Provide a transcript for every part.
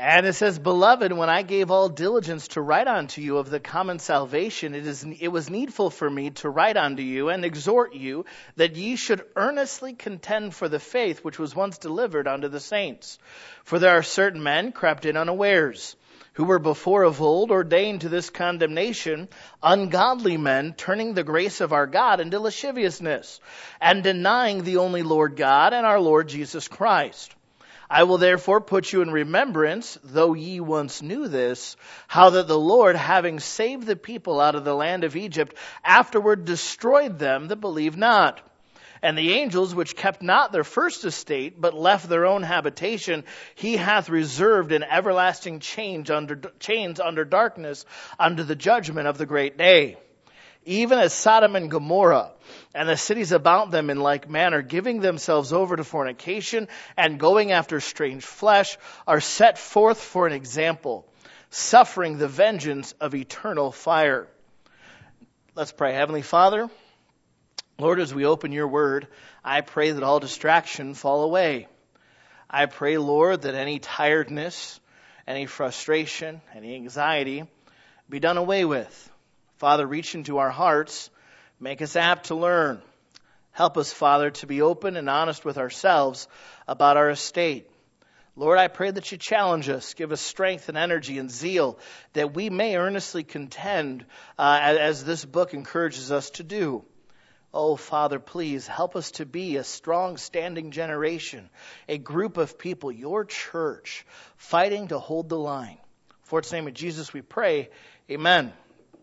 And it says, Beloved, when I gave all diligence to write unto you of the common salvation, it was needful for me to write unto you and exhort you that ye should earnestly contend for the faith which was once delivered unto the saints. For there are certain men crept in unawares, who were before of old ordained to this condemnation, ungodly men, turning the grace of our God into lasciviousness, and denying the only Lord God and our Lord Jesus Christ. I will therefore put you in remembrance, though ye once knew this, how that the Lord, having saved the people out of the land of Egypt, afterward destroyed them that believed not. And the angels which kept not their first estate, but left their own habitation, he hath reserved in everlasting chains under darkness, unto the judgment of the great day. Even as Sodom and Gomorrah, and the cities about them in like manner, giving themselves over to fornication, and going after strange flesh, are set forth for an example, suffering the vengeance of eternal fire. Let's pray. Heavenly Father, Lord, as we open your word, I pray that all distraction fall away. I pray, Lord, that any tiredness, any frustration, any anxiety be done away with. Father, reach into our hearts, make us apt to learn. Help us, Father, to be open and honest with ourselves about our estate. Lord, I pray that you challenge us, give us strength and energy and zeal, that we may earnestly contend as this book encourages us to do. Oh, Father, please help us to be a strong, standing generation, a group of people, your church, fighting to hold the line. For its name of Jesus we pray, amen.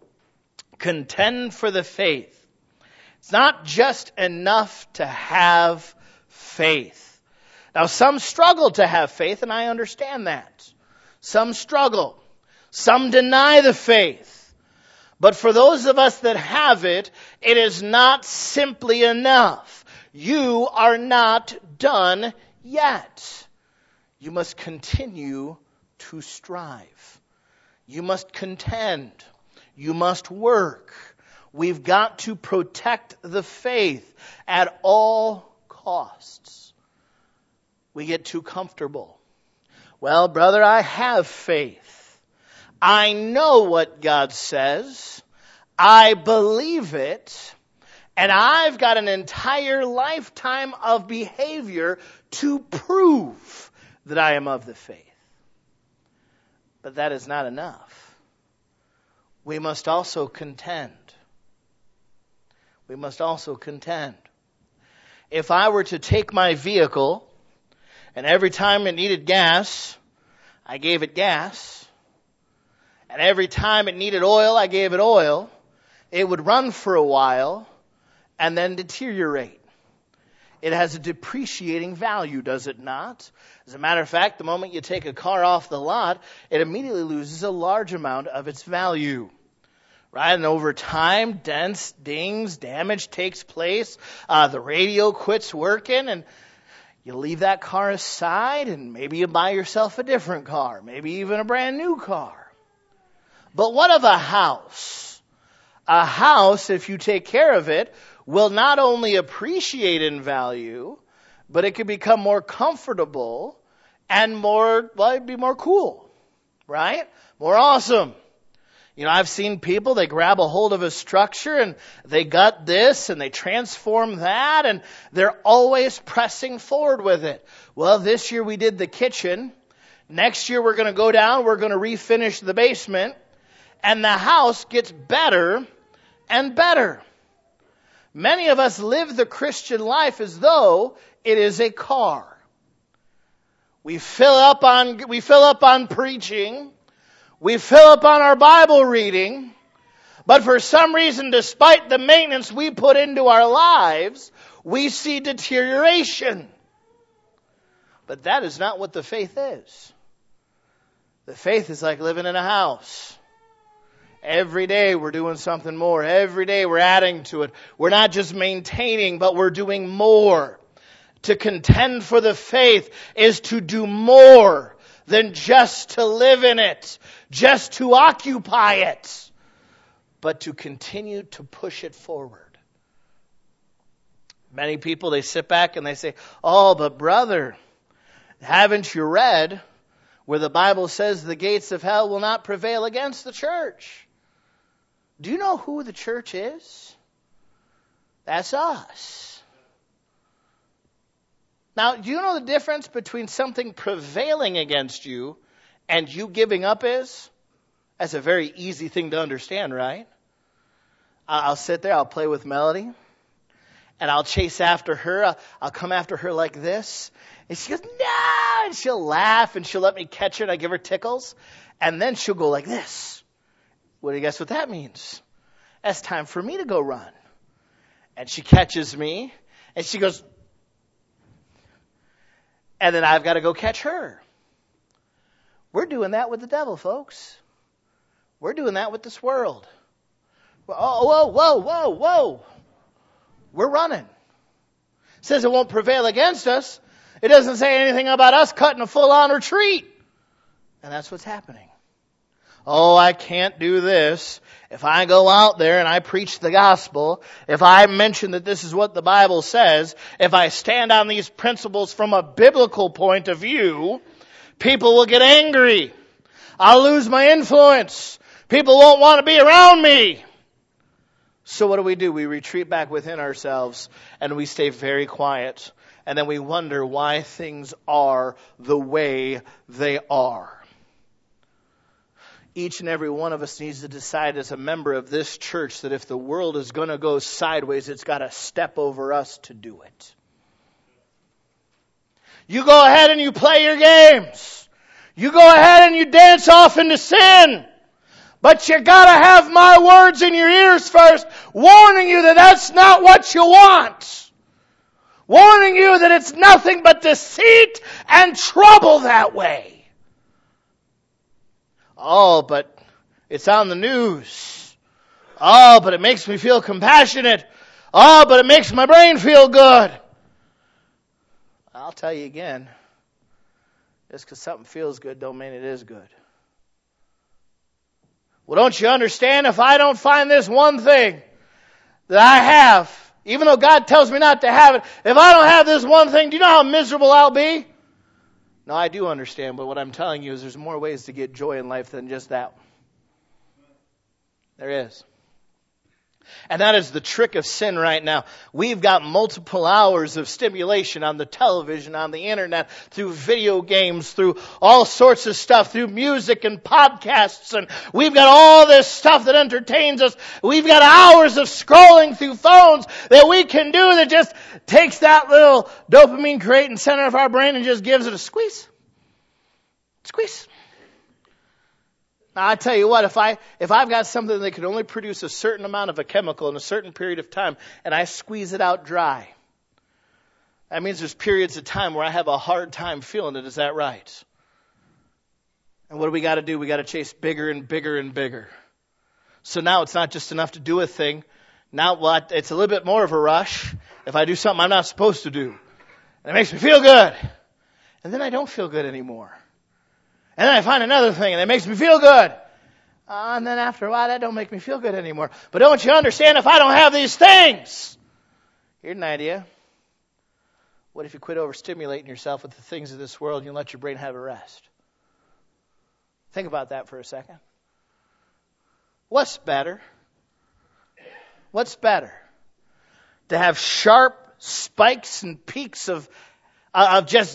Contend for the faith. It's not just enough to have faith. Now, some struggle to have faith, and I understand that. Some struggle. Some deny the faith. But for those of us that have it, it is not simply enough. You are not done yet. You must continue to strive. You must contend. You must work. We've got to protect the faith at all costs. We get too comfortable. Well, brother, I have faith. I know what God says. I believe it. And I've got an entire lifetime of behavior to prove that I am of the faith. But that is not enough. We must also contend. We must also contend. If I were to take my vehicle, and every time it needed gas, I gave it gas, and every time it needed oil, I gave it oil, it would run for a while and then deteriorate. It has a depreciating value, does it not? As a matter of fact, the moment you take a car off the lot, it immediately loses a large amount of its value. Right? And over time, dents, dings, damage takes place. The radio quits working, and you leave that car aside, and maybe you buy yourself a different car, maybe even a brand new car. But what of a house? A house, if you take care of it, will not only appreciate in value, but it can become more comfortable and it'd be more cool, right? More awesome. You know, I've seen people, they grab a hold of a structure and they gut this and they transform that and they're always pressing forward with it. Well, this year we did the kitchen. Next year we're going to go down, we're going to refinish the basement, and the house gets better and better. Many of us live the Christian life as though it is a car. We fill up on preaching. We fill up on our Bible reading, but for some reason, despite the maintenance we put into our lives, we see deterioration. But that is not what the faith is. The faith is like living in a house. Every day we're doing something more. Every day we're adding to it. We're not just maintaining, but we're doing more. To contend for the faith is to do more than just to live in it, just to occupy it, but to continue to push it forward. Many people, they sit back and they say, oh, but brother, haven't you read where the Bible says the gates of hell will not prevail against the church. Do you know who the church is? That's us. Now, do you know the difference between something prevailing against you and you giving up is? That's a very easy thing to understand, right? I'll sit there, I'll play with Melody, and I'll chase after her. I'll come after her like this. And she goes, no! And she'll laugh, and she'll let me catch her, and I give her tickles. And then she'll go like this. What do you guess what that means? That's time for me to go run. And she catches me, and she goes, and then I've got to go catch her. We're doing that with the devil, folks. We're doing that with this world. Oh, whoa. We're running. It says it won't prevail against us. It doesn't say anything about us cutting a full-on retreat. And that's what's happening. Oh, I can't do this. If I go out there and I preach the gospel, if I mention that this is what the Bible says, if I stand on these principles from a biblical point of view, people will get angry. I'll lose my influence. People won't want to be around me. So what do? We retreat back within ourselves and we stay very quiet. And then we wonder why things are the way they are. Each and every one of us needs to decide as a member of this church that if the world is going to go sideways, it's got to step over us to do it. You go ahead and you play your games. You go ahead and you dance off into sin. But you got to have my words in your ears first, warning you that that's not what you want. Warning you that it's nothing but deceit and trouble that way. Oh, but it's on the news. Oh, but it makes me feel compassionate. Oh, but it makes my brain feel good. I'll tell you again, just because something feels good don't mean it is good. Well, don't you understand? If I don't find this one thing that I have, even though God tells me not to have it, if I don't have this one thing, do you know how miserable I'll be? No, I do understand, but what I'm telling you is there's more ways to get joy in life than just that. There is. And that is the trick of sin right now. We've got multiple hours of stimulation on the television, on the internet, through video games, through all sorts of stuff, through music and podcasts. And we've got all this stuff that entertains us. We've got hours of scrolling through phones that we can do that just takes that little dopamine creating center of our brain and just gives it a squeeze. Squeeze. Now, I tell you what, if I've got something that can only produce a certain amount of a chemical in a certain period of time, and I squeeze it out dry, that means there's periods of time where I have a hard time feeling it. Is that right? And what do? We got to chase bigger and bigger and bigger. So now it's not just enough to do a thing. Now it's a little bit more of a rush if I do something I'm not supposed to do. And it makes me feel good. And then I don't feel good anymore. And then I find another thing and it makes me feel good. And then after a while, that don't make me feel good anymore. But don't you understand, if I don't have these things? Here's an idea. What if you quit overstimulating yourself with the things of this world and you let your brain have a rest? Think about that for a second. What's better? What's better? To have sharp spikes and peaks of just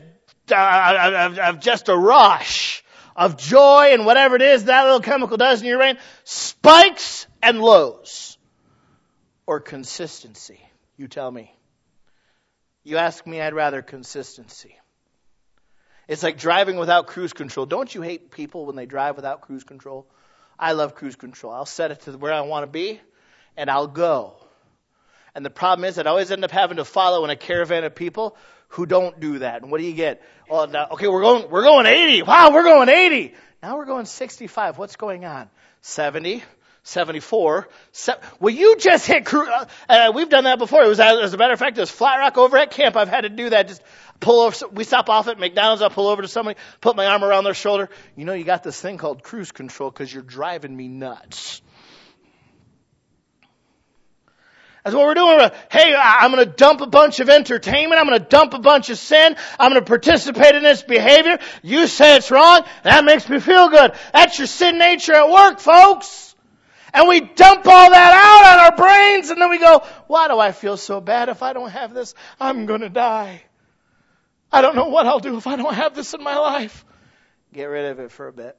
a rush of joy and whatever it is that little chemical does in your brain, spikes and lows, or consistency? You tell me. You ask me, I'd rather consistency. It's like driving without cruise control. Don't you hate people when they drive without cruise control? I love cruise control. I'll set it to where I want to be, and I'll go. And the problem is I'd always end up having to follow in a caravan of people who don't do that. And what do you get? Oh, now, okay, we're going 80. Wow, we're going 80. Now we're going 65. What's going on? 70, 74. Well, you just hit cruise. We've done that before. It was, as a matter of fact, it was Flat Rock over at camp. I've had to do that. Just pull over. We stop off at McDonald's. I'll pull over to somebody, put my arm around their shoulder. You know, you got this thing called cruise control because you're driving me nuts. That's what we're doing. Hey, I'm going to dump a bunch of entertainment. I'm going to dump a bunch of sin. I'm going to participate in this behavior. You say it's wrong. That makes me feel good. That's your sin nature at work, folks. And we dump all that out on our brains, and then we go, why do I feel so bad? If I don't have this, I'm going to die. I don't know what I'll do if I don't have this in my life. Get rid of it for a bit.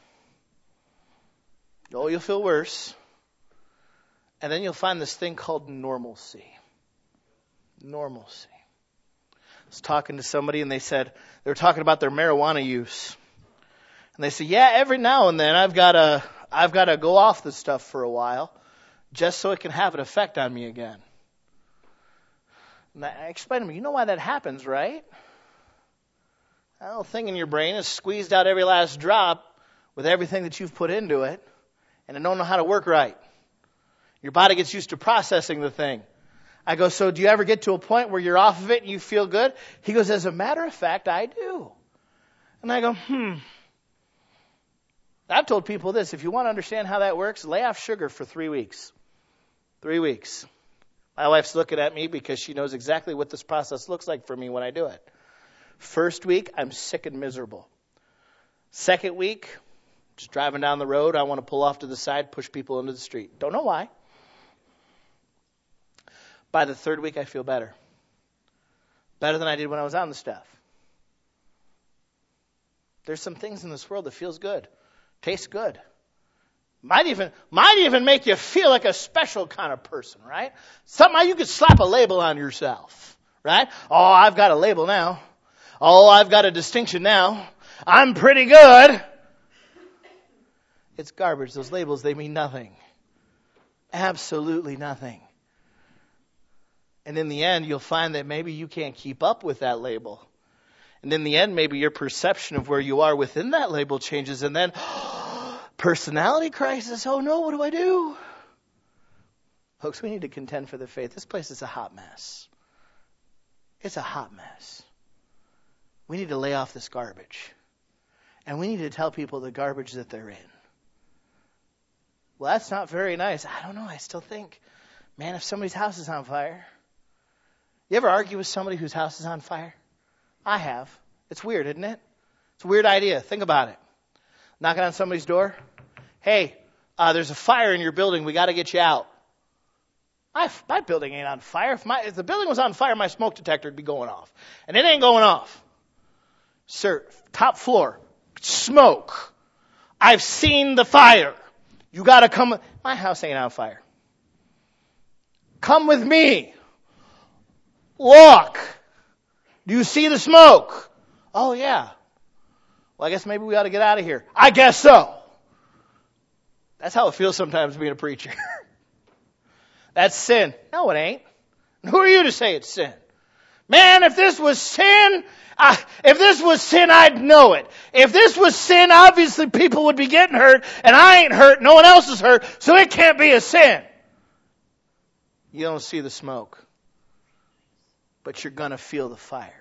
Oh, you'll feel worse. And then you'll find this thing called normalcy. Normalcy. I was talking to somebody and they were talking about their marijuana use. And they said, yeah, every now and then I've got to go off the stuff for a while just so it can have an effect on me again. And I explained to them, you know why that happens, right? That little thing in your brain is squeezed out every last drop with everything that you've put into it, and it don't know how to work right. Your body gets used to processing the thing. I go, so do you ever get to a point where you're off of it and you feel good? He goes, as a matter of fact, I do. And I go, I've told people this. If you want to understand how that works, lay off sugar for 3 weeks. 3 weeks. My wife's looking at me because she knows exactly what this process looks like for me when I do it. First week, I'm sick and miserable. Second week, just driving down the road, I want to pull off to the side, push people into the street. Don't know why. By the third week, I feel better. Better than I did when I was on the stuff. There's some things in this world that feels good, tastes good. Might even make you feel like a special kind of person, right? Somehow you could slap a label on yourself, right? Oh, I've got a label now. Oh, I've got a distinction now. I'm pretty good. It's garbage. Those labels, they mean nothing. Absolutely nothing. And in the end, you'll find that maybe you can't keep up with that label. And in the end, maybe your perception of where you are within that label changes. And then, personality crisis. Oh no, what do I do? Folks, we need to contend for the faith. This place is a hot mess. It's a hot mess. We need to lay off this garbage. And we need to tell people the garbage that they're in. Well, that's not very nice. I don't know. I still think, man, if somebody's house is on fire. You ever argue with somebody whose house is on fire? I have. It's weird, isn't it? It's a weird idea. Think about it. Knocking on somebody's door. Hey, there's a fire in your building. We got to get you out. My building ain't on fire. If the building was on fire, my smoke detector would be going off. And it ain't going off. Sir, top floor, smoke. I've seen the fire. You got to come. My house ain't on fire. Come with me. Look. Do you see the smoke? Oh, yeah. Well, I guess maybe we ought to get out of here. I guess so. That's how it feels sometimes being a preacher. That's sin. No, it ain't. And who are you to say it's sin? Man, if this was sin, I'd know it. If this was sin, obviously people would be getting hurt, and I ain't hurt, no one else is hurt, so it can't be a sin. You don't see the smoke, but you're going to feel the fire.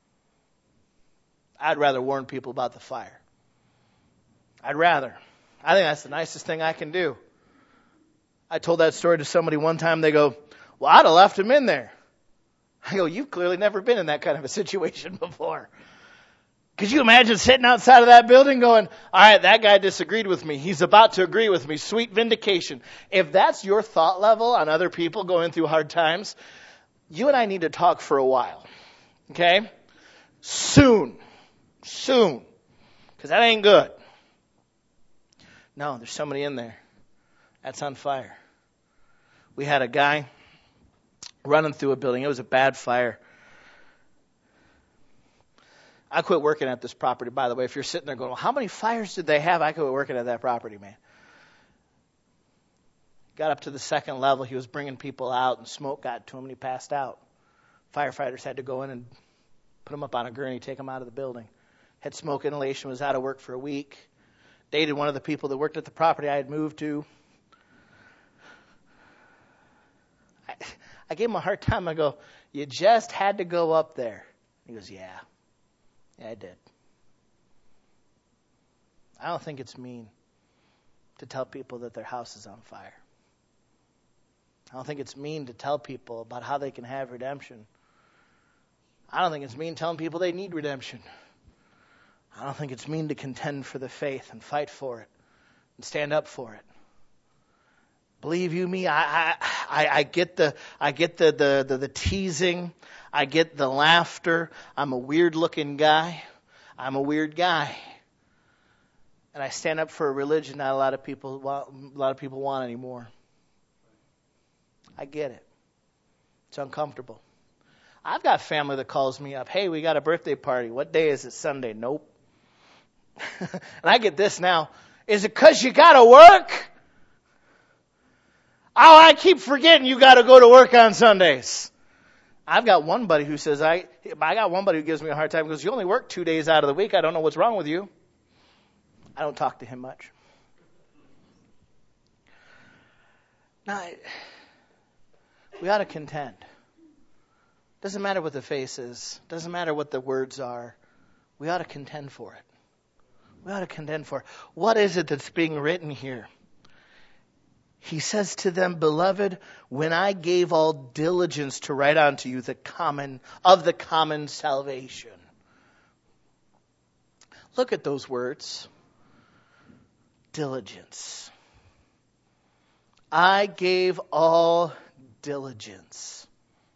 I'd rather warn people about the fire. I think that's the nicest thing I can do. I told that story to somebody one time. They go, well, I'd have left him in there. I go, you've clearly never been in that kind of a situation before. Could you imagine sitting outside of that building going, all right, that guy disagreed with me. He's about to agree with me. Sweet vindication. If that's your thought level on other people going through hard times, you and I need to talk for a while. Okay? Soon. Because that ain't good. No, there's somebody in there. That's on fire. We had a guy running through a building. It was a bad fire. I quit working at this property, by the way. If you're sitting there going, well, how many fires did they have? I quit working at that property, man. Got up to the second level. He was bringing people out, and smoke got to him, and he passed out. Firefighters had to go in and put him up on a gurney, take him out of the building. Had smoke inhalation, was out of work for a week. Dated one of the people that worked at the property I had moved to. I gave him a hard time. I go, you just had to go up there. He goes, yeah. Yeah, I did. I don't think it's mean to tell people that their house is on fire. I don't think it's mean to tell people about how they can have redemption. I don't think it's mean telling people they need redemption. I don't think it's mean to contend for the faith and fight for it and stand up for it. Believe you me, I get the teasing. I get the laughter. I'm a weird looking guy. I'm a weird guy. And I stand up for a religion not a lot of people want anymore. I get it. It's uncomfortable. I've got family that calls me up. Hey, we got a birthday party. What day is it? Sunday. Nope. And I get this now. Is it because you got to work? Oh, I keep forgetting you got to go to work on Sundays. I've got one buddy who says, I got one buddy who gives me a hard time because you only work 2 days out of the week. I don't know what's wrong with you. I don't talk to him much. Now, we ought to contend. Doesn't matter what the face is. Doesn't matter what the words are. We ought to contend for it. We ought to contend for it. What is it that's being written here? He says to them, Beloved, when I gave all diligence to write unto you the common salvation. Look at those words. Diligence. I gave all diligence.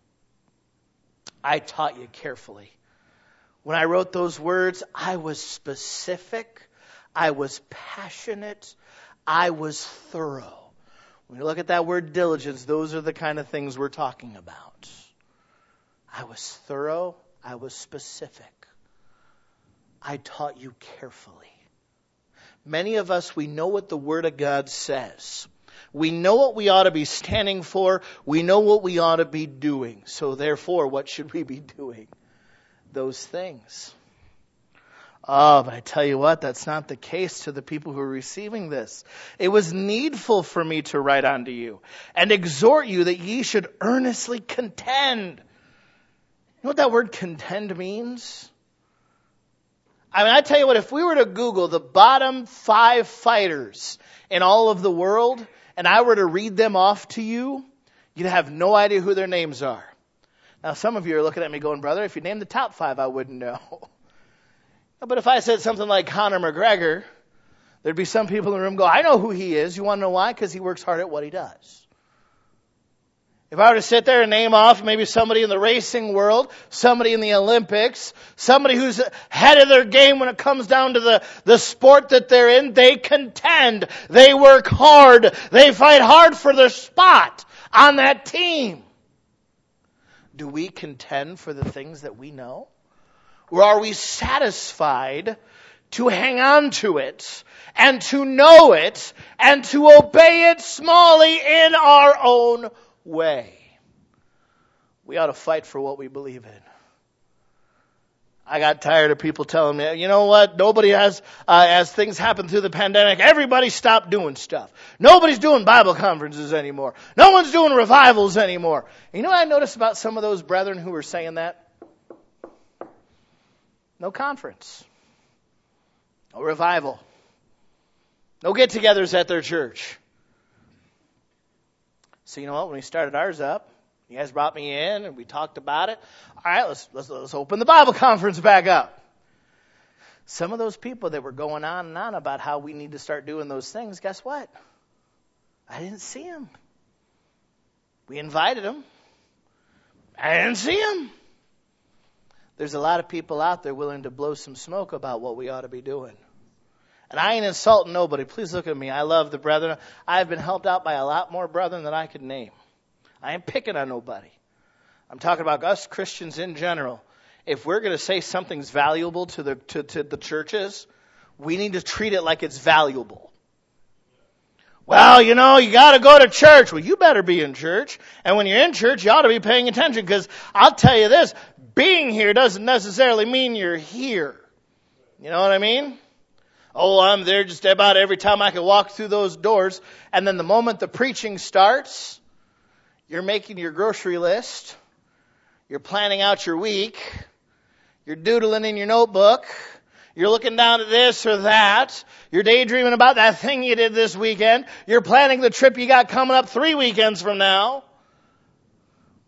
I taught you carefully. When I wrote those words, I was specific. I was passionate. I was thorough. When you look at that word diligence, those are the kind of things we're talking about. I was thorough. I was specific. I taught you carefully. Many of us, we know what the Word of God says. We know what we ought to be standing for. We know what we ought to be doing. So therefore, what should we be doing? Those things. Oh, but I tell you what, that's not the case to the people who are receiving this. It was needful for me to write unto you and exhort you that ye should earnestly contend. You know what that word contend means? I mean, I tell you what, if we were to Google the bottom 5 fighters in all of the world, and I were to read them off to you, you'd have no idea who their names are. Now, some of you are looking at me going, brother, if you named the top 5, I wouldn't know. But if I said something like Conor McGregor, there'd be some people in the room go, I know who he is. You want to know why? Because he works hard at what he does. If I were to sit there and name off maybe somebody in the racing world, somebody in the Olympics, somebody who's ahead of their game when it comes down to the sport that they're in, they contend. They work hard. They fight hard for their spot on that team. Do we contend for the things that we know? Or are we satisfied to hang on to it and to know it and to obey it smallly in our own way? We ought to fight for what we believe in. I got tired of people telling me, you know what, nobody has, as things happen through the pandemic, everybody stopped doing stuff. Nobody's doing Bible conferences anymore. No one's doing revivals anymore. And you know what I noticed about some of those brethren who were saying that? No conference. No revival. No get-togethers at their church. So you know what? When we started ours up, you guys brought me in and we talked about it. All right, let's open the Bible conference back up. Some of those people that were going on and on about how we need to start doing those things, guess what? I didn't see them. We invited them. I didn't see them. There's a lot of people out there willing to blow some smoke about what we ought to be doing. And I ain't insulting nobody. Please look at me. I love the brethren. I've been helped out by a lot more brethren than I could name. I ain't picking on nobody. I'm talking about us Christians in general. If we're going to say something's valuable to the churches, we need to treat it like it's valuable. Well, you know, you got to go to church. Well, you better be in church. And when you're in church, you ought to be paying attention, because I'll tell you this, being here doesn't necessarily mean you're here. You know what I mean? Oh, I'm there just about every time I can walk through those doors. And then the moment the preaching starts, you're making your grocery list. You're planning out your week. You're doodling in your notebook. You're looking down at this or that. You're daydreaming about that thing you did this weekend. You're planning the trip you got coming up 3 weekends from now.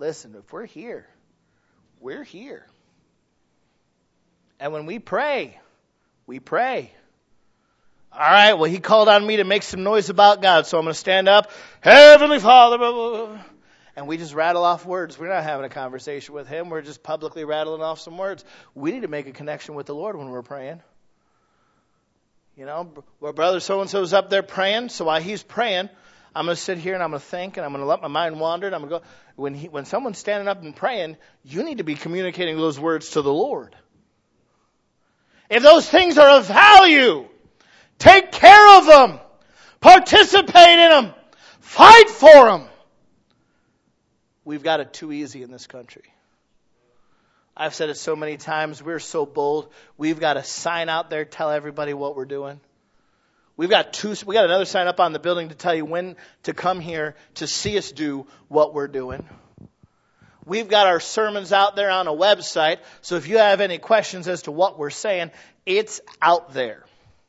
Listen, if we're here, we're here. And when we pray, we pray. All right, well, he called on me to make some noise about God, so I'm going to stand up. Heavenly Father, blah, blah, blah. And we just rattle off words. We're not having a conversation with him. We're just publicly rattling off some words. We need to make a connection with the Lord when we're praying. You know, where brother so-and-so's up there praying, so while he's praying, I'm going to sit here and I'm going to think and I'm going to let my mind wander. And I'm going to go. When someone's standing up and praying, you need to be communicating those words to the Lord. If those things are of value, take care of them. Participate in them. Fight for them. We've got it too easy in this country. I've said it so many times. We're so bold. We've got a sign out there, tell everybody what we're doing. We got another sign up on the building to tell you when to come here to see us do what we're doing. We've got our sermons out there on a website. So if you have any questions as to what we're saying, it's out there.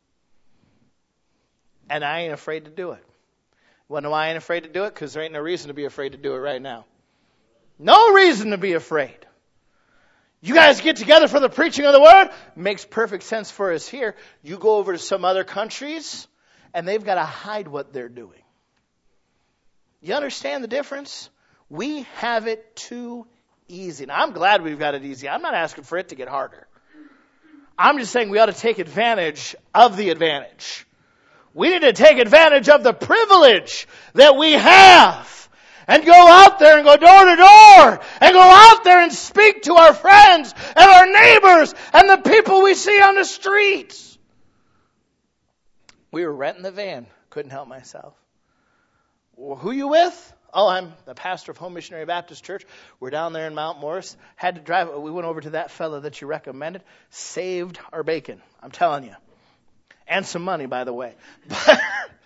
And I ain't afraid to do it. Well, no, I ain't afraid to do it because there ain't no reason to be afraid to do it right now. No reason to be afraid. You guys get together for the preaching of the word. Makes perfect sense for us here. You go over to some other countries, and they've got to hide what they're doing. You understand the difference? We have it too easy. Now, I'm glad we've got it easy. I'm not asking for it to get harder. I'm just saying we ought to take advantage of the advantage. We need to take advantage of the privilege that we have. And go out there and go door to door. And go out there and speak to our friends and our neighbors and the people we see on the streets. We were renting the van. Couldn't help myself. Well, who you with? Oh, I'm the pastor of Home Missionary Baptist Church. We're down there in Mount Morris. Had to drive. We went over to that fella that you recommended. Saved our bacon. I'm telling you. And some money, by the way. But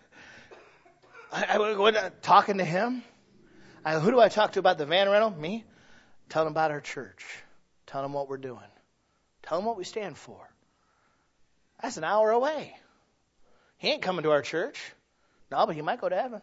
I went talking to him. Who do I talk to about the van rental? Me. Tell him about our church. Tell him what we're doing. Tell him what we stand for. That's an hour away. He ain't coming to our church. No, but he might go to heaven.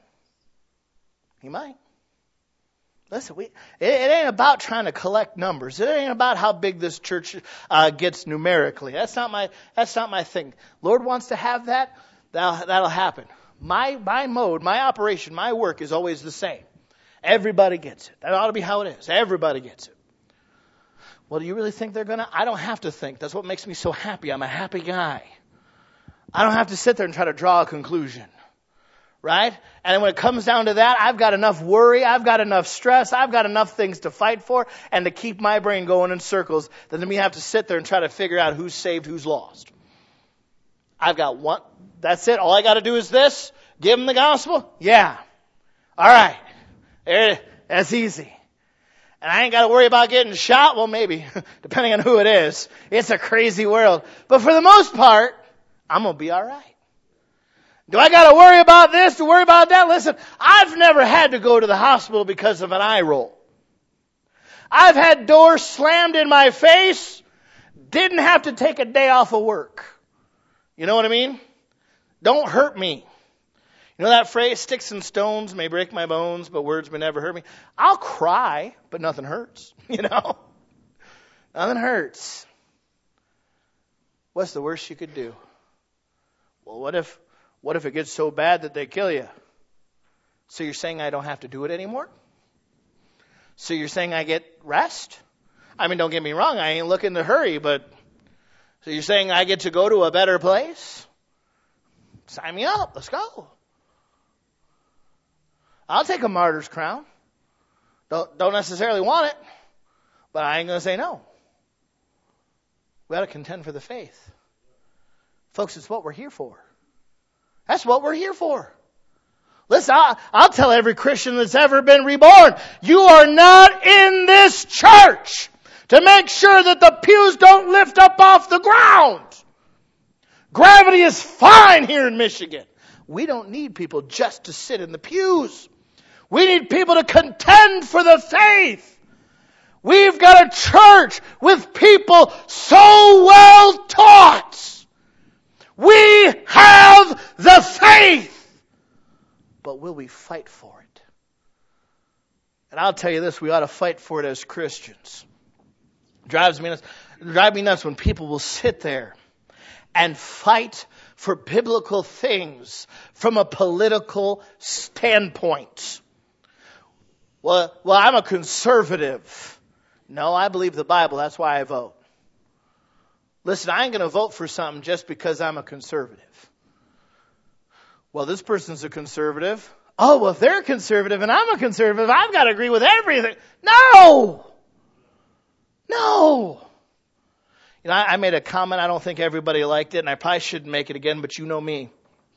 He might. Listen, it ain't about trying to collect numbers. It ain't about how big this church gets numerically. That's not my thing. Lord wants to have that. That'll happen. My mode, my operation, my work is always the same. Everybody gets it. That ought to be how it is. Everybody gets it. Well, do you really think they're going to? I don't have to think. That's what makes me so happy. I'm a happy guy. I don't have to sit there and try to draw a conclusion. Right? And when it comes down to that, I've got enough worry, I've got enough stress, I've got enough things to fight for and to keep my brain going in circles than me have to sit there and try to figure out who's saved, who's lost. I've got one. That's it. All I got to do is this. Give them the gospel. Yeah. All right. That's easy. And I ain't got to worry about getting shot. Well, maybe, depending on who it is. It's a crazy world. But for the most part, I'm going to be all right. Do I got to worry about this, to worry about that? Listen, I've never had to go to the hospital because of an eye roll. I've had doors slammed in my face, didn't have to take a day off of work. You know what I mean? Don't hurt me. You know that phrase, sticks and stones may break my bones, but words may never hurt me. I'll cry, but nothing hurts. You know? Nothing hurts. What's the worst you could do? Well, what if it gets so bad that they kill you? So you're saying I don't have to do it anymore? So you're saying I get rest? I mean, don't get me wrong, I ain't looking to hurry, but so you're saying I get to go to a better place? Sign me up. Let's go. I'll take a martyr's crown. Don't necessarily want it, but I ain't going to say no. We got to contend for the faith. Folks, it's what we're here for. That's what we're here for. Listen, I'll tell every Christian that's ever been reborn, you are not in this church to make sure that the pews don't lift up off the ground. Gravity is fine here in Michigan. We don't need people just to sit in the pews. We need people to contend for the faith. We've got a church with people so well taught. We have the faith. But will we fight for it? And I'll tell you this, we ought to fight for it as Christians. It drives me nuts when people will sit there and fight for biblical things from a political standpoint. Well, I'm a conservative. No, I believe the Bible. That's why I vote. Listen, I ain't going to vote for something just because I'm a conservative. Well, this person's a conservative. Oh, well, if they're a conservative and I'm a conservative, I've got to agree with everything. No! No! You know, I made a comment. I don't think everybody liked it, and I probably shouldn't make it again, but you know me.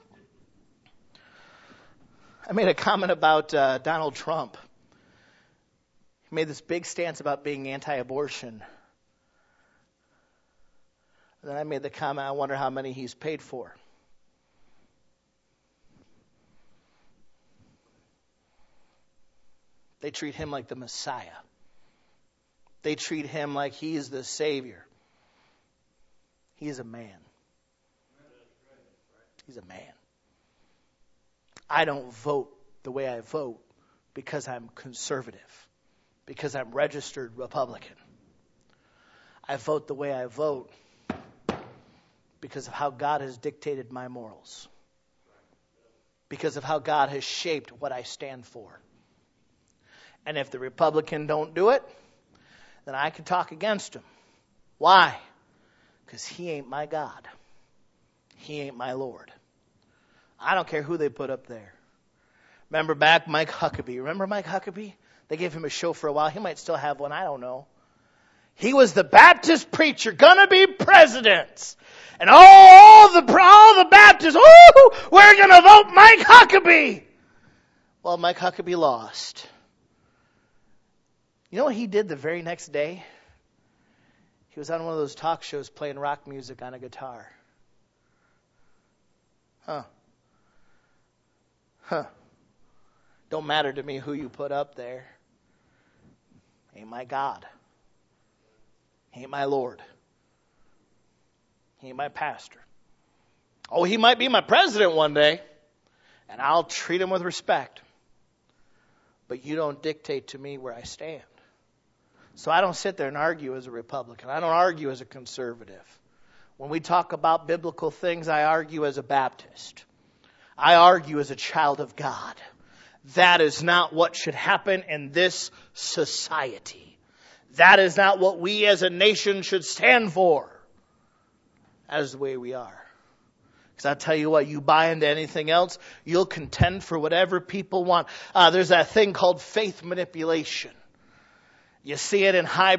I made a comment about Donald Trump. He made this big stance about being anti-abortion. And then I made the comment, I wonder how many he's paid for. They treat him like the Messiah. They treat him like he is the Savior. He is a man. He's a man. I don't vote the way I vote because I'm conservative, because I'm registered Republican. I vote the way I vote because of how God has dictated my morals, because of how God has shaped what I stand for. And if the Republican don't do it, then I can talk against him. Why? Because he ain't my God. He ain't my Lord. I don't care who they put up there. Remember back Mike Huckabee. Remember Mike Huckabee? They gave him a show for a while. He might still have one. I don't know. He was the Baptist preacher, gonna be president. And all the Baptists, we're gonna vote Mike Huckabee. Well, Mike Huckabee lost. You know what he did the very next day? He was on one of those talk shows playing rock music on a guitar. Don't matter to me who you put up there. Ain't my God. Ain't my Lord. He ain't my pastor. Oh, he might be my president one day, and I'll treat him with respect. But you don't dictate to me where I stand. So I don't sit there and argue as a Republican. I don't argue as a conservative. When we talk about biblical things, I argue as a Baptist. I argue as a child of God. That is not what should happen in this society. That is not what we as a nation should stand for. That is the way we are. Because I tell you what, you buy into anything else, you'll contend for whatever people want. There's that thing called faith manipulation. You see it in high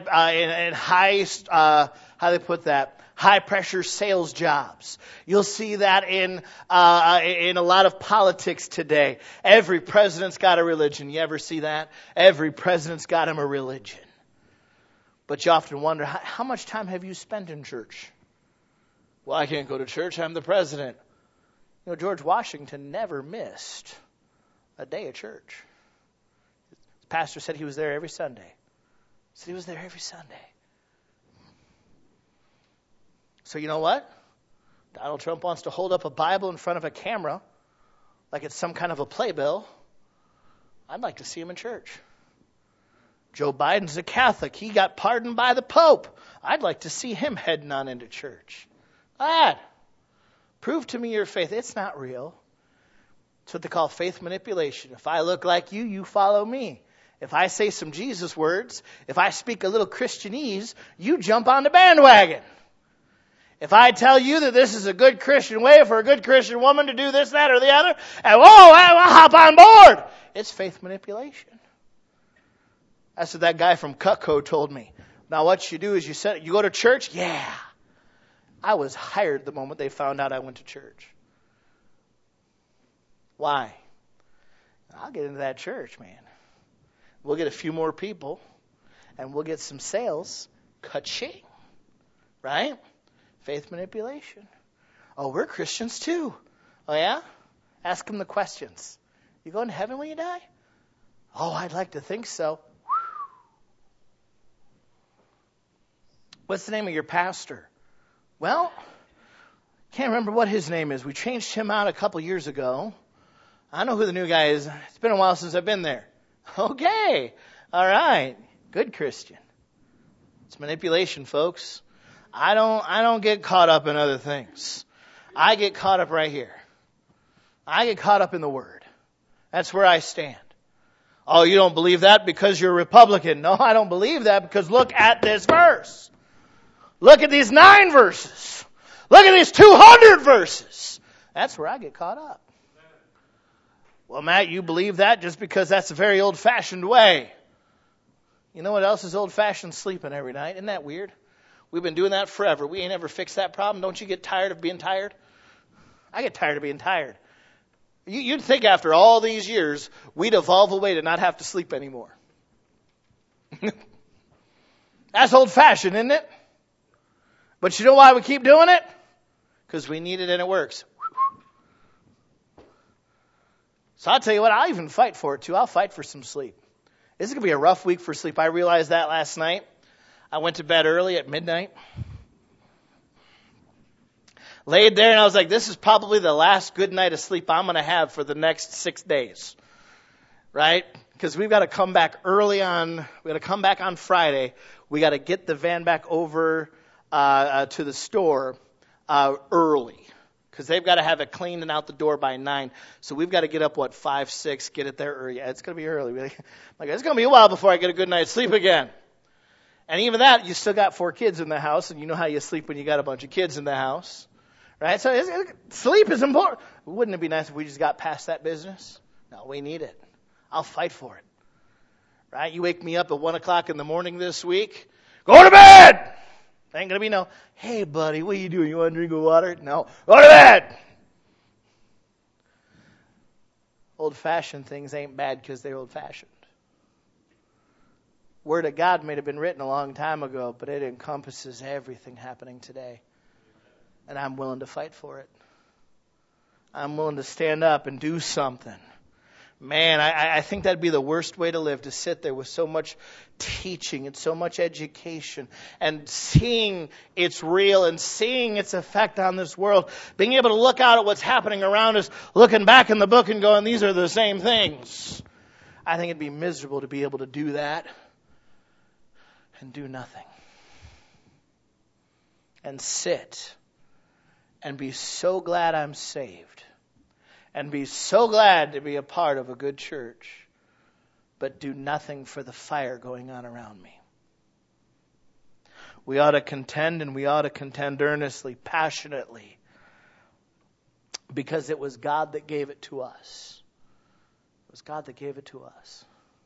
pressure sales jobs. You'll see that in a lot of politics today. Every president's got a religion. You ever see that? Every president's got him a religion. But you often wonder, how much time have you spent in church? Well, I can't go to church. I'm the president. You know, George Washington never missed a day of church. His pastor said he was there every Sunday. He was there every Sunday. So you know what? Donald Trump wants to hold up a Bible in front of a camera like it's some kind of a playbill. I'd like to see him in church. Joe Biden's a Catholic. He got pardoned by the Pope. I'd like to see him heading on into church. Prove to me your faith. It's not real. It's what they call faith manipulation. If I look like you, you follow me. If I say some Jesus words, if I speak a little Christianese, you jump on the bandwagon. If I tell you that this is a good Christian way for a good Christian woman to do this, that, or the other, and I'll hop on board. It's faith manipulation. That's what that guy from Cutco told me. Now what you do is you go to church? Yeah. I was hired the moment they found out I went to church. Why? I'll get into that church, man. We'll get a few more people, and we'll get some sales. Ka-ching. Right? Faith manipulation. Oh, we're Christians too. Oh, yeah? Ask them the questions. You going to heaven when you die? Oh, I'd like to think so. What's the name of your pastor? Well, can't remember what his name is. We changed him out a couple years ago. I know who the new guy is. It's been a while since I've been there. Okay. All right. Good Christian. It's manipulation, folks. I don't get caught up in other things. I get caught up right here. I get caught up in the Word. That's where I stand. Oh, you don't believe that because you're a Republican. No, I don't believe that because look at this verse. Look at these 9 verses. Look at these 200 verses. That's where I get caught up. Well, Matt, you believe that just because that's a very old-fashioned way. You know what else is old-fashioned? Sleeping every night. Isn't that weird? We've been doing that forever. We ain't ever fixed that problem. Don't you get tired of being tired? I get tired of being tired. You'd think after all these years, we'd evolve a way to not have to sleep anymore. That's old-fashioned, isn't it? But you know why we keep doing it? Because we need it and it works. So I'll tell you what, I'll even fight for it too. I'll fight for some sleep. This is going to be a rough week for sleep. I realized that last night. I went to bed early at midnight. Laid there and I was like, this is probably the last good night of sleep I'm going to have for the next 6 days. Right? Because we've got to come back early on. We've got to come back on Friday. We got to get the van back over to the store early. Because they've got to have it cleaned and out the door by 9. So we've got to get up, 5, 6, get it there early. Yeah, it's going to be early. Like, it's going to be a while before I get a good night's sleep again. And even that, you still got 4 kids in the house, and you know how you sleep when you got a bunch of kids in the house. Right? So sleep is important. Wouldn't it be nice if we just got past that business? No, we need it. I'll fight for it. Right? You wake me up at 1 o'clock in the morning this week. Go to bed! Ain't going to be no, hey, buddy, what are you doing? You want a drink of water? No. Go to bed! Old-fashioned things ain't bad because they're old-fashioned. Word of God may have been written a long time ago, but it encompasses everything happening today. And I'm willing to fight for it. I'm willing to stand up and do something. Man, I think that'd be the worst way to live, to sit there with so much teaching and so much education and seeing it's real and seeing its effect on this world. Being able to look out at what's happening around us, looking back in the book and going, these are the same things. I think it'd be miserable to be able to do that and do nothing. And sit and be so glad I'm saved. And be so glad to be a part of a good church, but do nothing for the fire going on around me. We ought to contend, and we ought to contend earnestly, passionately, because it was God that gave it to us. It was God that gave it to us.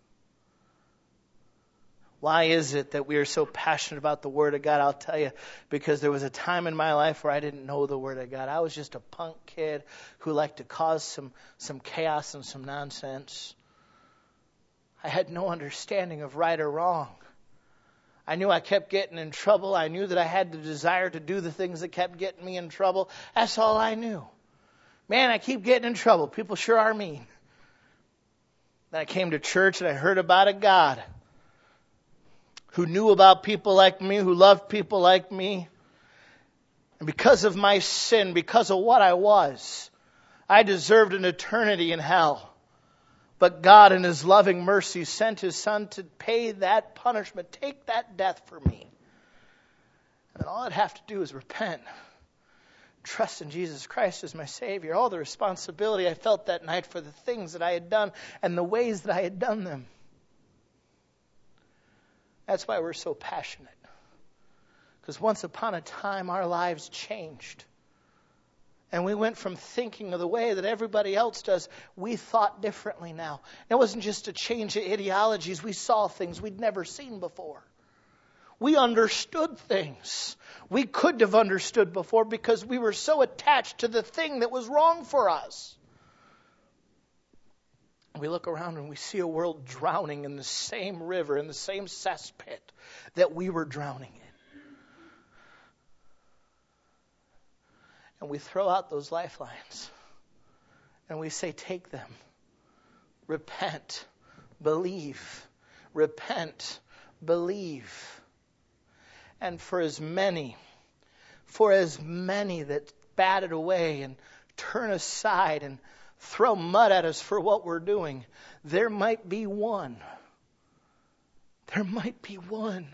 Why is it that we are so passionate about the Word of God? I'll tell you, because there was a time in my life where I didn't know the Word of God. I was just a punk kid who liked to cause some chaos and some nonsense. I had no understanding of right or wrong. I knew I kept getting in trouble. I knew that I had the desire to do the things that kept getting me in trouble. That's all I knew. Man, I keep getting in trouble. People sure are mean. Then I came to church and I heard about a God who knew about people like me, who loved people like me. And because of my sin, because of what I was, I deserved an eternity in hell. But God in His loving mercy sent His Son to pay that punishment, take that death for me. And all I'd have to do is repent. Trust in Jesus Christ as my Savior. All the responsibility I felt that night for the things that I had done and the ways that I had done them. That's why we're so passionate. Because once upon a time, our lives changed. And we went from thinking of the way that everybody else does, we thought differently now. It wasn't just a change of ideologies. We saw things we'd never seen before. We understood things we couldn't have understood before because we were so attached to the thing that was wrong for us. We look around and we see a world drowning in the same river, in the same cesspit that we were drowning in. And we throw out those lifelines. And we say, take them. Repent. Believe. Repent. Believe. And for as many that bat it away and turn aside and throw mud at us for what we're doing. There might be one. There might be one.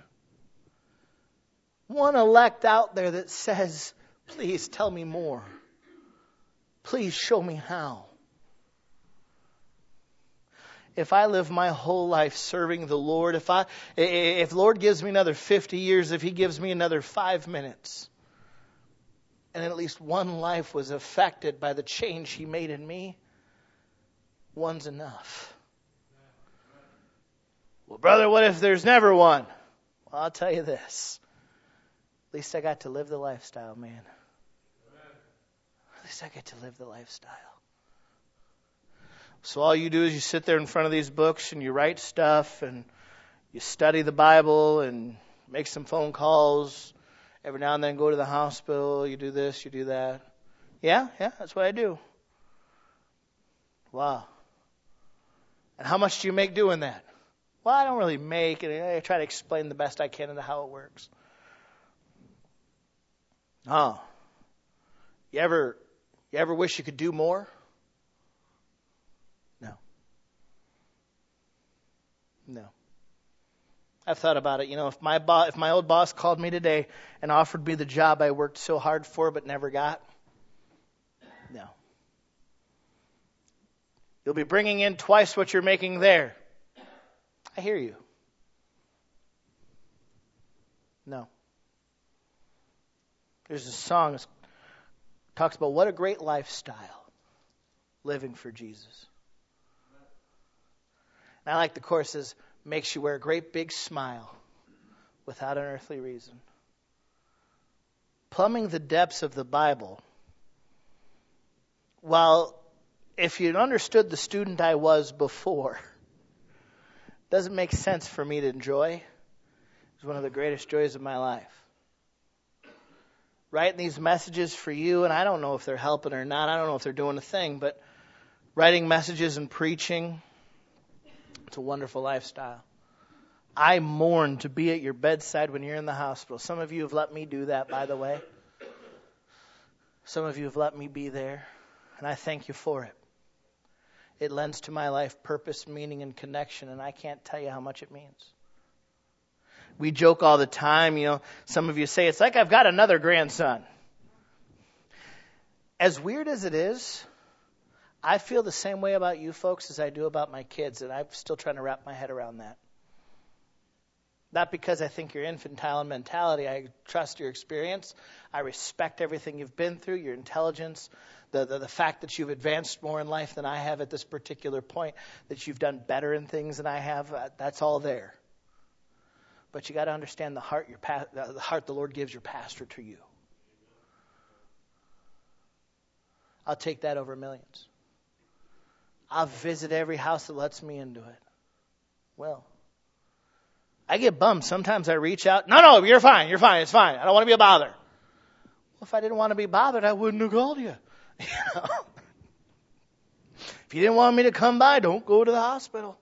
One elect out there that says, please tell me more. Please show me how. If I live my whole life serving the Lord, if Lord gives me another 50 years, if He gives me another 5 minutes, and at least one life was affected by the change He made in me, one's enough. Well, brother, what if there's never one? Well, I'll tell you this. At least I got to live the lifestyle, man. At least I get to live the lifestyle. So all you do is you sit there in front of these books and you write stuff and you study the Bible and make some phone calls. Every now and then go to the hospital. You do this, you do that. Yeah, that's what I do. Wow. And how much do you make doing that? Well, I don't really make it. I try to explain the best I can into how it works. Oh. You ever wish you could do more? No. I've thought about it. If my old boss called me today and offered me the job I worked so hard for but never got, no. You'll be bringing in twice what you're making there. I hear you. No. There's a song that talks about what a great lifestyle living for Jesus. And I like the chorus says, makes you wear a great big smile without an earthly reason. Plumbing the depths of the Bible, while if you'd understood the student I was before, doesn't make sense for me to enjoy. It's one of the greatest joys of my life. Writing these messages for you, and I don't know if they're helping or not. I don't know if they're doing a thing, but writing messages and preaching, it's a wonderful lifestyle. I mourn to be at your bedside when you're in the hospital. Some of you have let me do that, by the way. Some of you have let me be there, and I thank you for it. It lends to my life purpose, meaning, and connection, and I can't tell you how much it means. We joke all the time, some of you say, it's like I've got another grandson. As weird as it is, I feel the same way about you folks as I do about my kids, and I'm still trying to wrap my head around that. Not because I think you're infantile in mentality. I trust your experience. I respect everything you've been through, your intelligence, the fact that you've advanced more in life than I have at this particular point, that you've done better in things than I have. That's all there. But you got to understand the heart the Lord gives your pastor to you. I'll take that over millions. I'll visit every house that lets me into it. Well, I get bummed. Sometimes I reach out. No, you're fine. It's fine. I don't want to be a bother. Well, if I didn't want to be bothered, I wouldn't have called you. If you didn't want me to come by, don't go to the hospital.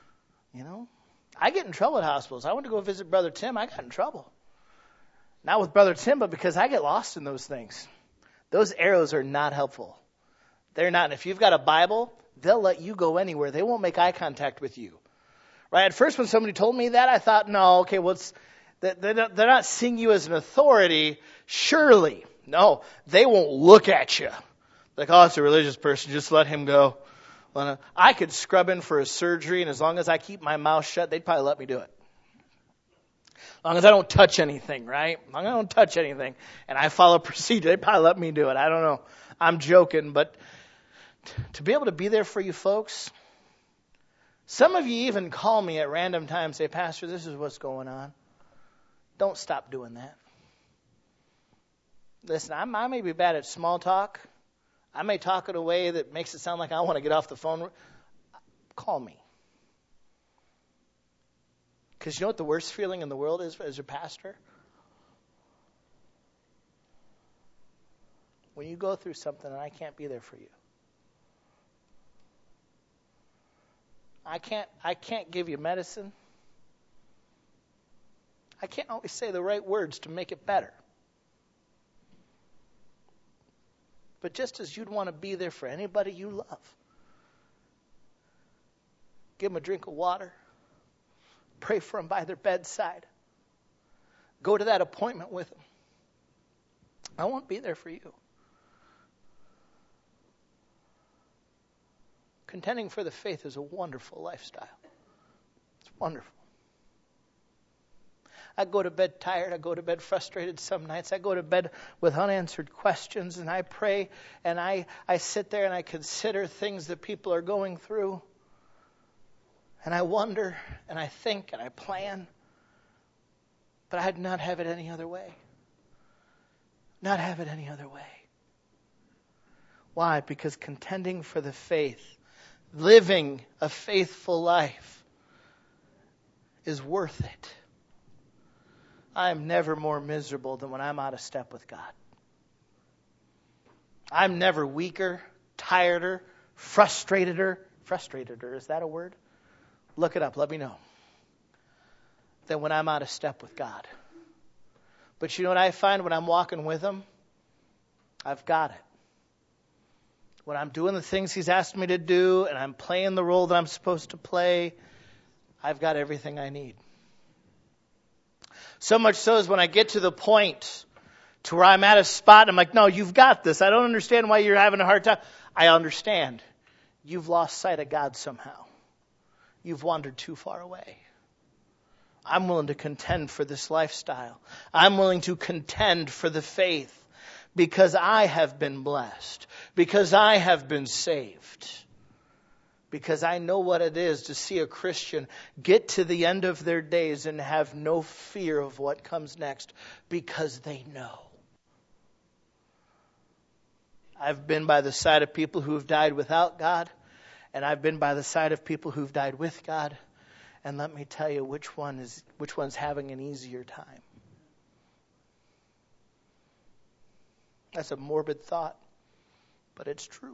I get in trouble at hospitals. I went to go visit Brother Tim. I got in trouble. Not with Brother Tim, but because I get lost in those things. Those arrows are not helpful. They're not. And if you've got a Bible, they'll let you go anywhere. They won't make eye contact with you. Right? At first, when somebody told me that, I thought, no, okay, they're not seeing you as an authority. Surely. No, they won't look at you. Like, oh, it's a religious person. Just let him go. Well, I could scrub in for a surgery, and as long as I keep my mouth shut, they'd probably let me do it. As long as I don't touch anything, right? As long as I don't touch anything, and I follow procedure, they'd probably let me do it. I don't know. I'm joking, but to be able to be there for you folks, some of you even call me at random times, say, Pastor, this is what's going on. Don't stop doing that. Listen, I may be bad at small talk. I may talk in a way that makes it sound like I want to get off the phone. Call me. Because you know what the worst feeling in the world is as a pastor? When you go through something and I can't be there for you. I can't give you medicine. I can't always say the right words to make it better. But just as you'd want to be there for anybody you love, give them a drink of water, pray for them by their bedside, go to that appointment with them. I won't be there for you. Contending for the faith is a wonderful lifestyle. It's wonderful. I go to bed tired. I go to bed frustrated some nights. I go to bed with unanswered questions, and I pray, and I sit there and I consider things that people are going through. And I wonder, and I think, and I plan. But I'd not have it any other way. Not have it any other way. Why? Because contending for the faith, living a faithful life, is worth it. I am never more miserable than when I'm out of step with God. I'm never weaker, tireder, frustrateder, is that a word? Look it up, let me know. Than when I'm out of step with God. But you know what I find when I'm walking with Him? I've got it. When I'm doing the things He's asked me to do and I'm playing the role that I'm supposed to play, I've got everything I need. So much so is when I get to the point to where I'm at a spot, I'm like, no, you've got this. I don't understand why you're having a hard time. I understand. You've lost sight of God somehow. You've wandered too far away. I'm willing to contend for this lifestyle. I'm willing to contend for the faith because I have been blessed, because I have been saved. Because I know what it is to see a Christian get to the end of their days and have no fear of what comes next because they know. I've been by the side of people who have died without God, and I've been by the side of people who've died with God. And let me tell you which one's having an easier time. That's a morbid thought, but it's true.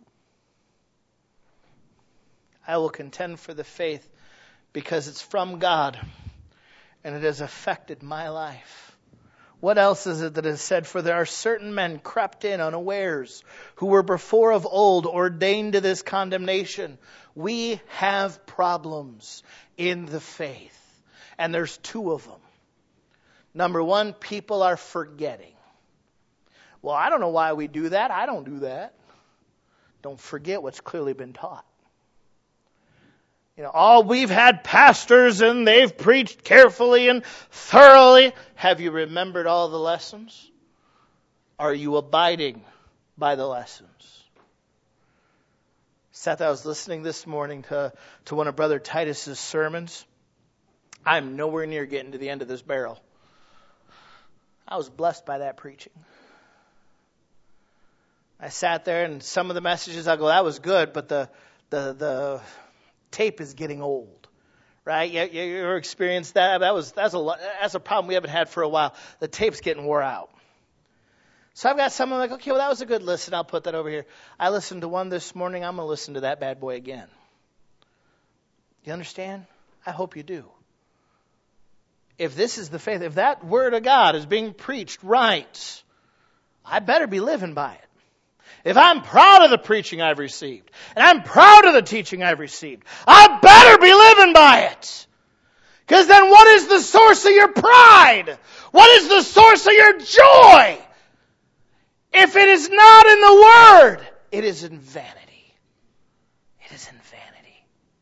I will contend for the faith because it's from God and it has affected my life. What else is it that is said? For there are certain men crept in unawares who were before of old ordained to this condemnation. We have problems in the faith, and there's two of them. Number one, people are forgetting. Well, I don't know why we do that. I don't do that. Don't forget what's clearly been taught. We've had pastors and they've preached carefully and thoroughly. Have you remembered all the lessons? Are you abiding by the lessons? Seth, I was listening this morning to one of Brother Titus's sermons. I'm nowhere near getting to the end of this barrel. I was blessed by that preaching. I sat there and some of the messages I go, that was good, but the tape is getting old, right? You ever experienced that? That's a problem we haven't had for a while. The tape's getting wore out. So I've got some, I'm like, okay, well, that was a good listen. I'll put that over here. I listened to one this morning. I'm going to listen to that bad boy again. You understand? I hope you do. If this is the faith, if that word of God is being preached right, I better be living by it. If I'm proud of the preaching I've received, and I'm proud of the teaching I've received, I better be living by it. Because then what is the source of your pride? What is the source of your joy? If it is not in the Word, it is in vanity. It is in vanity.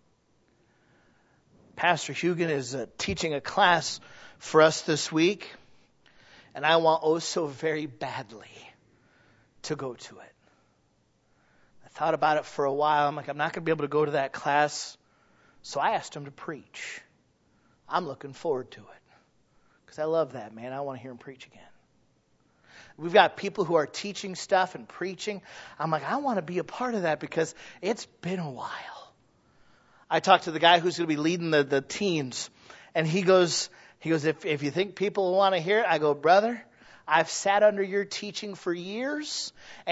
Pastor Hugan is teaching a class for us this week, and I want oh so very badly to go to it. I thought about it for a while. I'm like, I'm not going to be able to go to that class. So I asked him to preach. I'm looking forward to it. Because I love that, man. I want to hear him preach again. We've got people who are teaching stuff and preaching. I'm like, I want to be a part of that because it's been a while. I talked to the guy who's going to be leading the teens. And he goes, if you think people will want to hear it, I go, brother, I've sat under your teaching for years.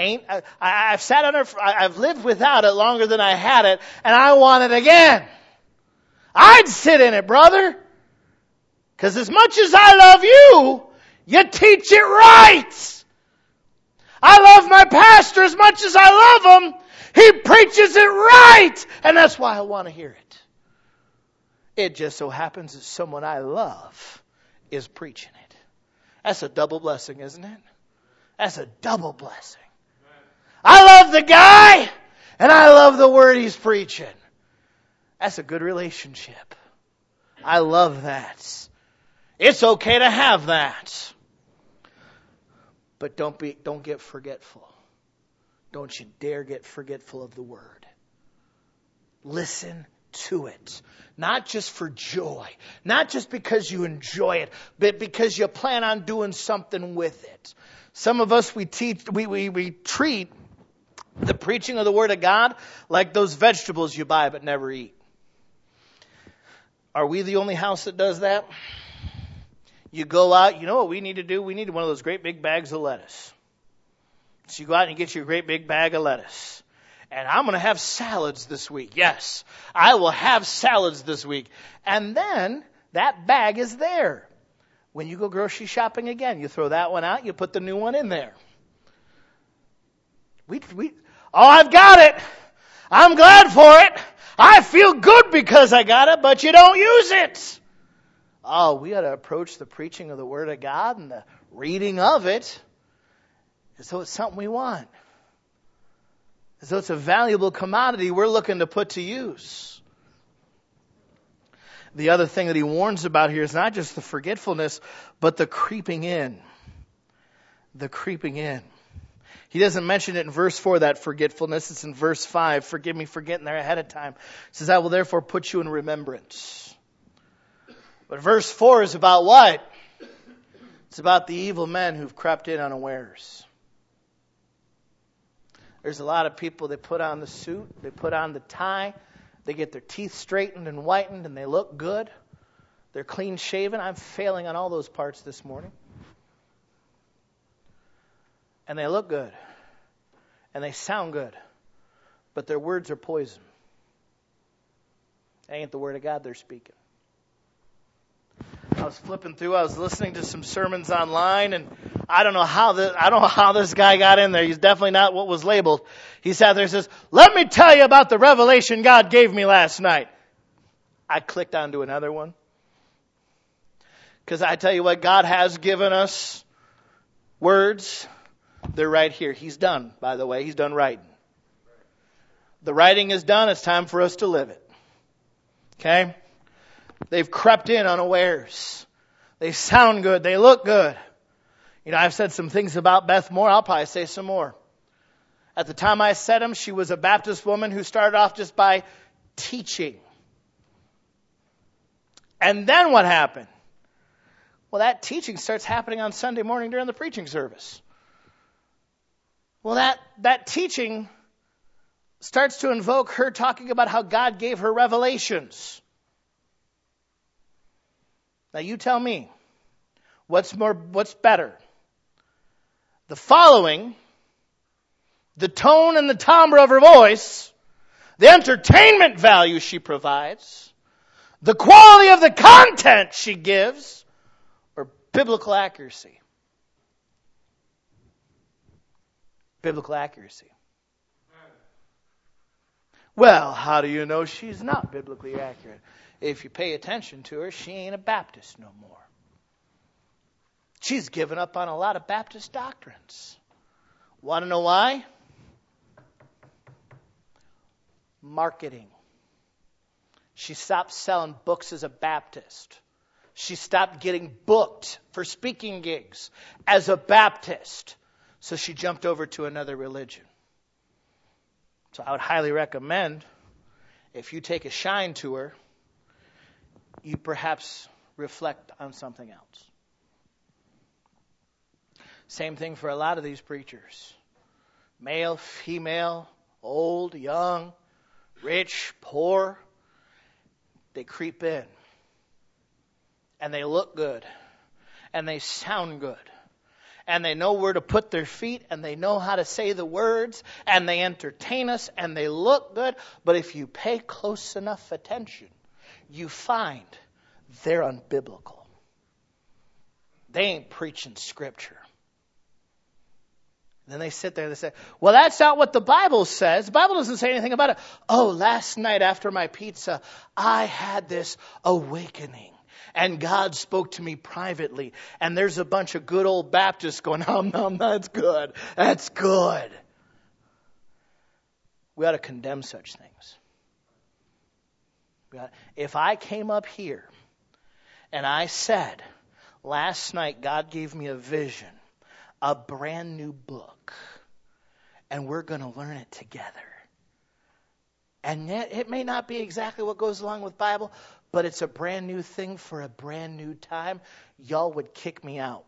I've lived without it longer than I had it, and I want it again. I'd sit in it, brother. Because as much as I love you, you teach it right. I love my pastor as much as I love him. He preaches it right. And that's why I want to hear it. It just so happens that someone I love is preaching it. That's a double blessing, isn't it? That's a double blessing. I love the guy, and I love the word he's preaching. That's a good relationship. I love that. It's okay to have that. But don't get forgetful. Don't you dare get forgetful of the word. Listen to it. Not just for joy. Not just because you enjoy it, but because you plan on doing something with it. Some of us, we treat the preaching of the Word of God like those vegetables you buy but never eat. Are we the only house that does that? You go out, you know what we need to do? We need one of those great big bags of lettuce. So you go out and you get your great big bag of lettuce. And I'm going to have salads this week. Yes, I will have salads this week. And then that bag is there. When you go grocery shopping again, you throw that one out, you put the new one in there. I've got it. I'm glad for it. I feel good because I got it, but you don't use it. Oh, we got to approach the preaching of the Word of God and the reading of it as though it's something we want. As though it's a valuable commodity we're looking to put to use. The other thing that he warns about here is not just the forgetfulness, but the creeping in. The creeping in. He doesn't mention it in verse 4, that forgetfulness. It's in verse 5. Forgive me for getting there ahead of time. It says, I will therefore put you in remembrance. But verse 4 is about what? It's about the evil men who've crept in unawares. There's a lot of people that put on the suit, they put on the tie, they get their teeth straightened and whitened, and they look good. They're clean shaven. I'm failing on all those parts this morning. And they look good. And they sound good. But their words are poison. It ain't the Word of God they're speaking. I was flipping through. I was listening to some sermons online, and I don't know how this guy got in there. He's definitely not what was labeled. He sat there and says, "Let me tell you about the revelation God gave me last night." I clicked onto another one. Because I tell you what, God has given us words. They're right here. He's done, by the way. He's done writing. The writing is done. It's time for us to live it. Okay? They've crept in unawares. They sound good. They look good. You know, I've said some things about Beth Moore. I'll probably say some more. At the time I said them, she was a Baptist woman who started off just by teaching. And then what happened? Well, that teaching starts happening on Sunday morning during the preaching service. Well, that teaching starts to invoke her talking about how God gave her revelations. Now you tell me, what's better? The following, the tone and the timbre of her voice, the entertainment value she provides, the quality of the content she gives, or biblical accuracy? Biblical accuracy. Well, how do you know she's not biblically accurate? If you pay attention to her, she ain't a Baptist no more. She's given up on a lot of Baptist doctrines. Want to know why? Marketing. She stopped selling books as a Baptist. She stopped getting booked for speaking gigs as a Baptist. So she jumped over to another religion. So I would highly recommend, if you take a shine to her, you perhaps reflect on something else. Same thing for a lot of these preachers. Male, female, old, young, rich, poor. They creep in. And they look good. And they sound good. And they know where to put their feet, and they know how to say the words, and they entertain us, and they look good. But if you pay close enough attention, you find they're unbiblical. They ain't preaching Scripture. Then they sit there and they say, well, that's not what the Bible says. The Bible doesn't say anything about it. Oh, last night after my pizza, I had this awakening. And God spoke to me privately. And there's a bunch of good old Baptists going, that's good. That's good. We ought to condemn such things. If I came up here and I said, last night God gave me a vision, a brand new book, and we're going to learn it together. And yet it may not be exactly what goes along with Bible, but it's a brand new thing for a brand new time. Y'all would kick me out.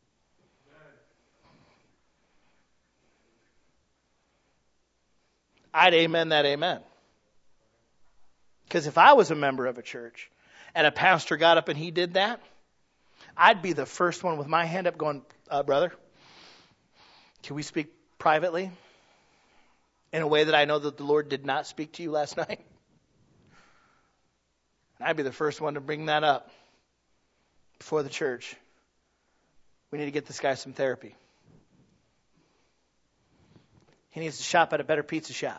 I'd amen that amen. Because if I was a member of a church and a pastor got up and he did that, I'd be the first one with my hand up going, brother, can we speak privately in a way that I know that the Lord did not speak to you last night? And I'd be the first one to bring that up before the church. We need to get this guy some therapy. He needs to shop at a better pizza shop.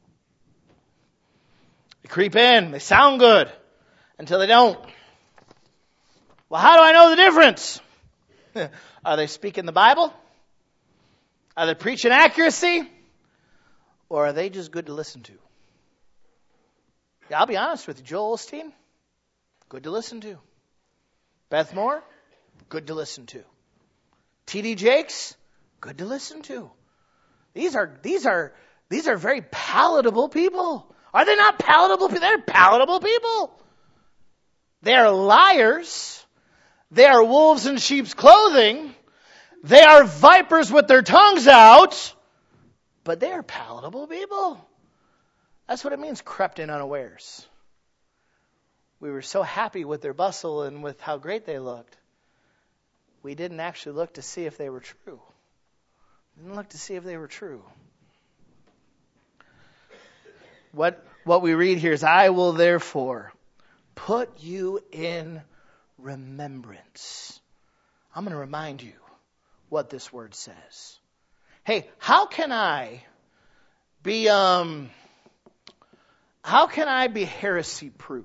They creep in. They sound good until they don't. Well, how do I know the difference? Are they speaking the Bible? Are they preaching accuracy? Or are they just good to listen to? Yeah, I'll be honest with you. Joel Osteen, good to listen to. Beth Moore, good to listen to. T.D. Jakes, good to listen to. These are very palatable people. Are they not palatable people? They're palatable people. They are liars. They are wolves in sheep's clothing. They are vipers with their tongues out. But they are palatable people. That's what it means, crept in unawares. We were so happy with their bustle and with how great they looked. We didn't actually look to see if they were true. We didn't look to see if they were true. What we read here is, I will therefore put you in remembrance. I'm going to remind you what this word says. Hey, how can I be heresy proof?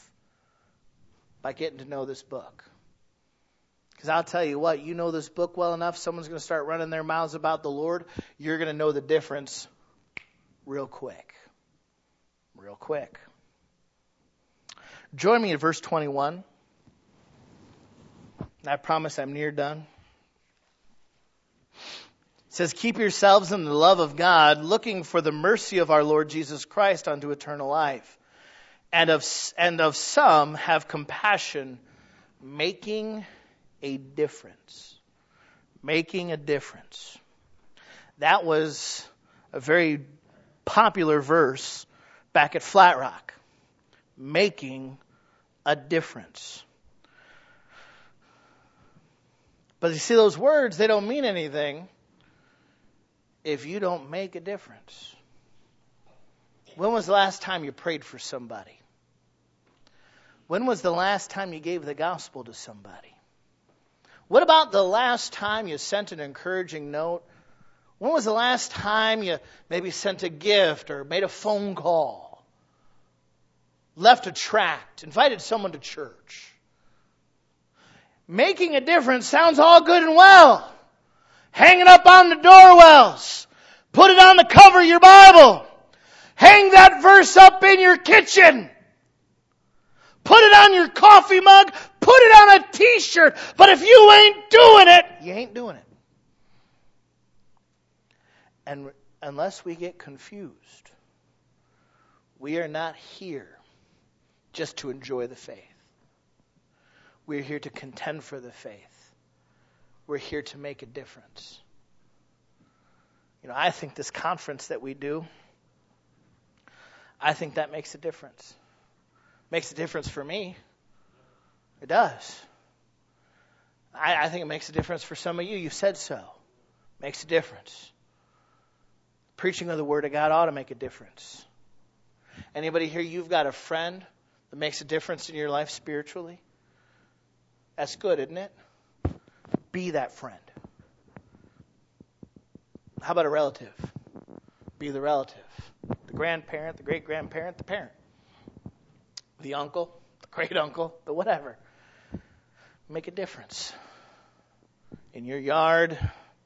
By getting to know this book. Because I'll tell you what, you know this book well enough, someone's going to start running their mouths about the Lord, you're going to know the difference real quick. Real quick. Join me in verse 21. I promise I'm near done. It says, keep yourselves in the love of God, looking for the mercy of our Lord Jesus Christ unto eternal life. And of some have compassion, making a difference. Making a difference. That was a very popular verse back at Flat Rock. Making a difference. But you see, those words, they don't mean anything if you don't make a difference. When was the last time you prayed for somebody? When was the last time you gave the gospel to somebody? What about the last time you sent an encouraging note? When was the last time you maybe sent a gift or made a phone call? Left a tract, invited someone to church? Making a difference sounds all good and well. Hang it up on the doorwells. Put it on the cover of your Bible. Hang that verse up in your kitchen. Put it on your coffee mug. Put it on a t-shirt. But if you ain't doing it, you ain't doing it. And unless we get confused, we are not here just to enjoy the faith. We're here to contend for the faith. We're here to make a difference. You know, I think this conference that we do, I think that makes a difference. Makes a difference for me. It does. I think it makes a difference for some of you. You said so. Makes a difference. Preaching of the Word of God ought to make a difference. Anybody here, you've got a friend that makes a difference in your life spiritually? That's good, isn't it? Be that friend. How about a relative? Be the relative. The grandparent, the great-grandparent, the parent. The uncle, the great-uncle, the whatever. Make a difference. In your yard,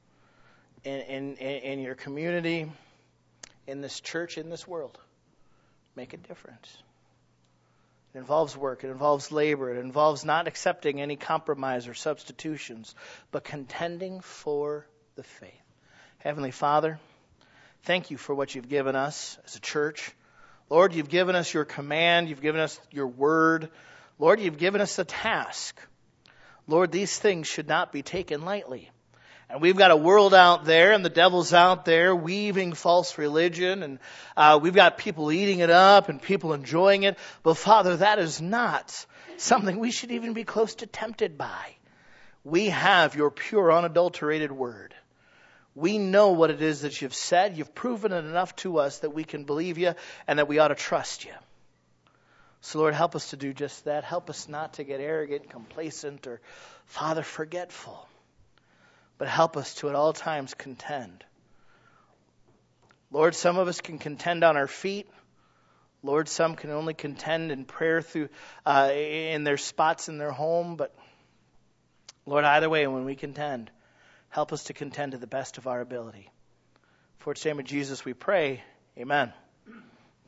in your community, in this church, in this world. Make a difference. It involves work. It involves labor. It involves not accepting any compromise or substitutions, but contending for the faith. Heavenly Father, thank you for what you've given us as a church. Lord, you've given us your command. You've given us your word. Lord, you've given us a task. Lord, these things should not be taken lightly. And we've got a world out there, and the devil's out there weaving false religion, and we've got people eating it up and people enjoying it. But Father, that is not something we should even be close to tempted by. We have your pure, unadulterated word. We know what it is that you've said. You've proven it enough to us that we can believe you and that we ought to trust you. So Lord, help us to do just that. Help us not to get arrogant, complacent, or, Father, forgetful. But help us to at all times contend. Lord, some of us can contend on our feet. Lord, some can only contend in prayer through in their spots in their home. But Lord, either way, when we contend, help us to contend to the best of our ability. For it's the name of Jesus we pray. Amen.